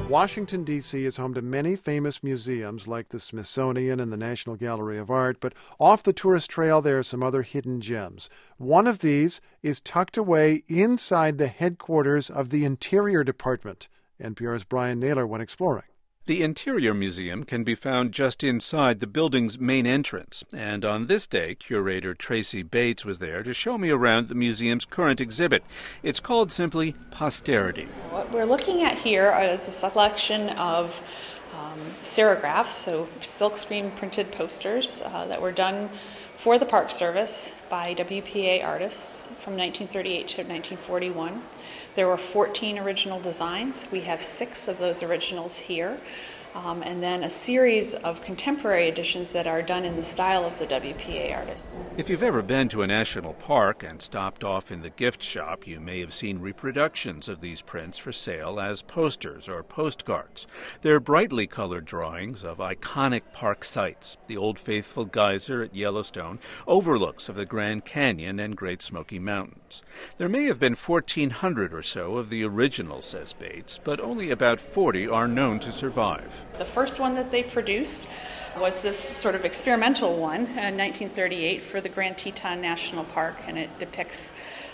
Washington, D.C. is home to many famous museums like the Smithsonian and the National Gallery of Art, but off the tourist trail there are some other hidden gems. One of these is tucked away inside the headquarters of the Interior Department. NPR's Brian Naylor went exploring. The Interior Museum can be found just inside the building's main entrance, and on this day, curator Tracy Bates was there to show me around the museum's current exhibit. It's called simply Posterity. What we're looking at here is a selection of serigraphs, so silkscreen printed posters that were done for the Park Service by WPA artists from 1938 to 1941. There were 14 original designs. We have 6 of those originals here, and then a series of contemporary editions that are done in the style of the WPA artists. If you've ever been to a national park and stopped off in the gift shop, you may have seen reproductions of these prints for sale as posters or postcards. They're brightly colored drawings of iconic park sites, the Old Faithful Geyser at Yellowstone, overlooks of the Grand Canyon and Great Smoky Mountains. There may have been 1,400 or so of the originals, says Bates, but only about 40 are known to survive. The first one that they produced was this sort of experimental one in 1938 for the Grand Teton National Park, and it depicts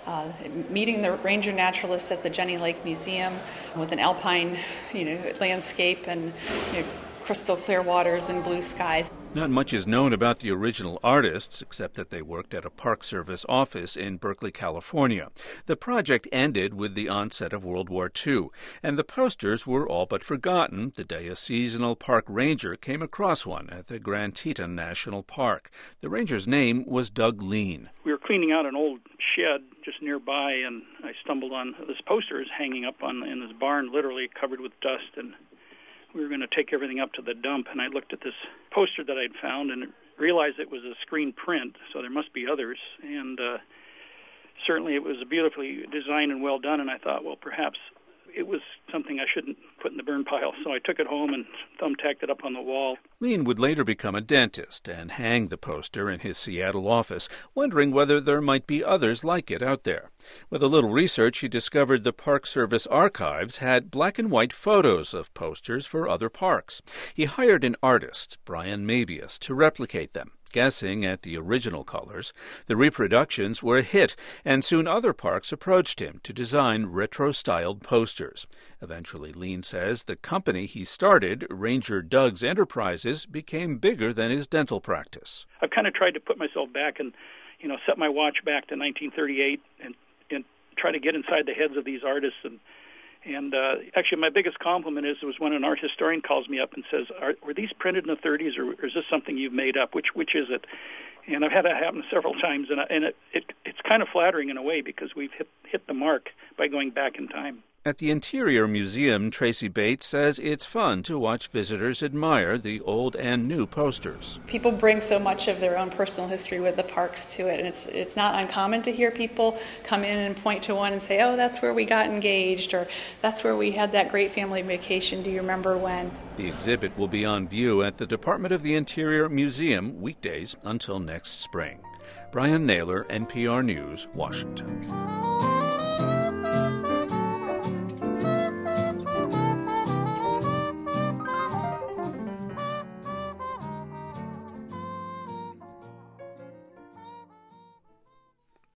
meeting the ranger naturalists at the Jenny Lake Museum with an alpine, landscape and crystal clear waters and blue skies. Not much is known about the original artists, except that they worked at a Park Service office in Berkeley, California. The project ended with the onset of World War II, and the posters were all but forgotten the day a seasonal park ranger came across one at the Grand Teton National Park. The ranger's name was Doug Lean. We were cleaning out an old shed just nearby, and I stumbled on this poster hanging up in this barn, literally covered with dust, and we were going to take everything up to the dump, and I looked at this poster that I'd found and realized it was a screen print, so there must be others. And certainly it was beautifully designed and well done, and I thought, well, perhaps it was something I shouldn't put in the burn pile. So I took it home and thumbtacked it up on the wall. Lean would later become a dentist and hang the poster in his Seattle office, wondering whether there might be others like it out there. With a little research, he discovered the Park Service archives had black and white photos of posters for other parks. He hired an artist, Brian Mabius, to replicate them. Guessing at the original colors, the reproductions were a hit, and soon other parks approached him to design retro-styled posters. Eventually, Lean says the company he started, Ranger Doug's Enterprises, became bigger than his dental practice. I've kind of tried to put myself back and, set my watch back to 1938 and try to get inside the heads of these artists. And actually, my biggest compliment was when an art historian calls me up and says, were these printed in the 30s, or is this something you've made up? Which is it? And I've had that happen several times, and it's kind of flattering in a way because we've hit the mark by going back in time. At the Interior Museum, Tracy Bates says it's fun to watch visitors admire the old and new posters. People bring so much of their own personal history with the parks to it, and it's not uncommon to hear people come in and point to one and say, oh, that's where we got engaged, or that's where we had that great family vacation. Do you remember when? The exhibit will be on view at the Department of the Interior Museum weekdays until next spring. Brian Naylor, NPR News, Washington.